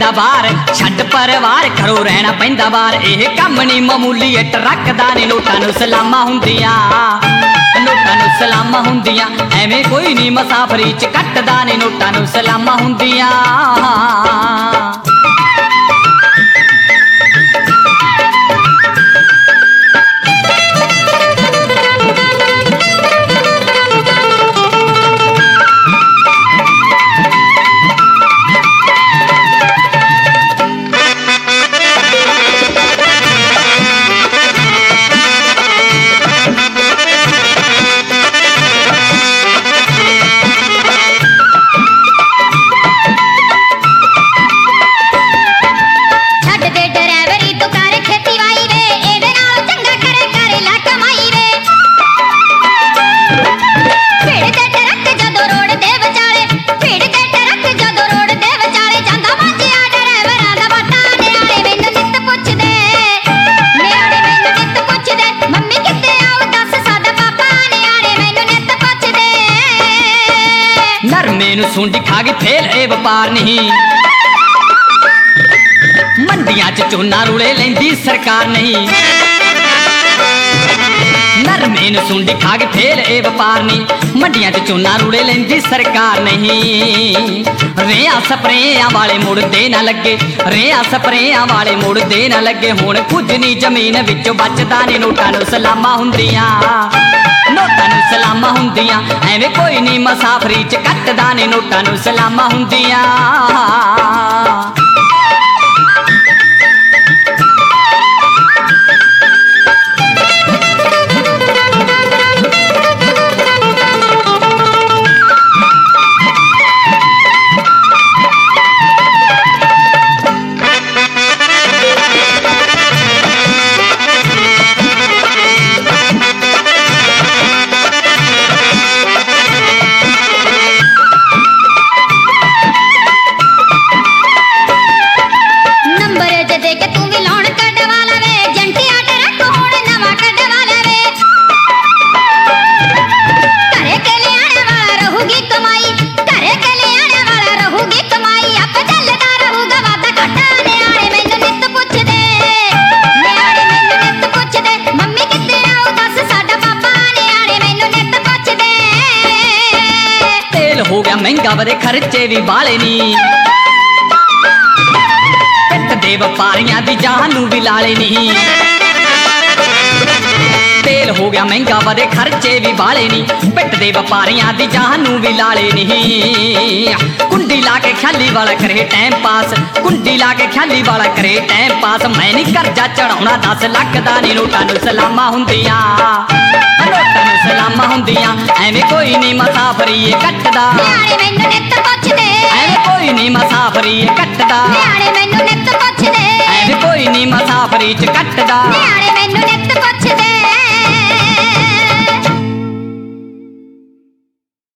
ਪੈਂਦਾ ਬਾਹਰ ਛੱਡ ਪਰਿਵਾਰ ਘਰੋਂ ਰਹਿਣਾ ਪੈਂਦਾ ਬਾਹਰ ਇਹ ਕੰਮ ਨਹੀਂ ਮਾਮੂਲੀ ਇੱਟ ਰੱਖਦਾ ਨੀ ਨੋਟਾਂ ਨੂੰ ਸਲਾਮਾਂ ਹੁੰਦੀਆਂ ਨੋਟਾਂ ਨੂੰ ਸਲਾਮਾਂ ਹੁੰਦੀਆਂ ਐਵੇਂ ਕੋਈ ਨਹੀਂ ਮੁਸਾਫਰੀ ਚ ਕੱਟਦਾ ਨੀ ਨੋਟਾਂ ਨੂੰ ਸਲਾਮਾਂ ਹੁੰਦੀਆਂ सुंडी खा गई फेल ए व्यापार नहीं मंडियां च झोना रुले लैंदी सरकार नहीं नरमे नूं सुंडी खा गई फेल ए व्यापार नहीं मंडियां च झोना रुले लैंदी सरकार नहीं रेआ स्प्रेयां वाले मुड़दे ना लगे रेआ स्प्रेयां वाले मुड़दे ना लगे हुण कुछ नहीं जमीन विचों बचदा नहीं नोटां नूं सलामां हुंदियां नोटां नूं सलामां हुंदियां एवें कोई नहीं मुसाफरी च कटदा नी नोटां नूं सलामां हुंदियां हो गया महंगा वधे खर्चे भी बाले नी पिट दे व्यापारियां दी जान नूं भी लाले नी तेल हो गया महंगा वधे खर्चे भी बाले नी पिट दे व्यापारियां दी जान नूं भी लाले नी कुंडी ला के ख्याली वाला करे टाइम पास कुंडी ला के ख्याली वाला करे टाइम पास मैं नहीं कर्जा चढ़ाउणा 10 लाख दा नी नोटां नूं सलामां हुंदियां नोटां नूं सलामां हुंदियां एवें कोई नहीं मुसाफरी कटदा नियाणे मैनूं नित पुछदे एवें कोई नहीं मुसाफरी कटदा नियाणे मैनूं नित पुछदे एवें कोई नहीं मुसाफरी च कटदा नियाणे